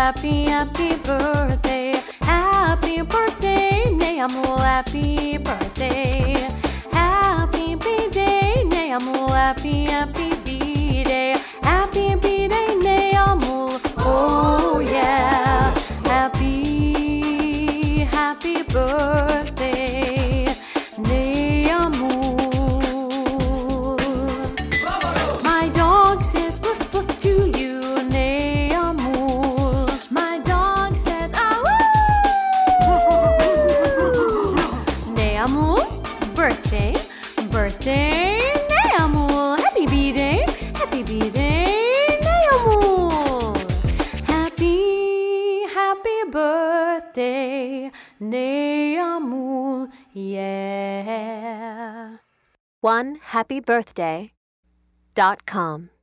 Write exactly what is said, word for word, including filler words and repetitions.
happy, happy birthday. Happy birthday, nej amor, happy birthday. Happy birthday, nej amor, happy, happy birthday. Happy birthday, nej amor, oh yeah. Happy, happy birthday, nej amor. My dog says woof woof to you, nej amor. My dog says ah woo. Nej amor, birthday, birthday, nej amor. Happy birthday, happy birthday, nej amor. Happy, happy birthday, nej amor, yeah. one happy birthday dot com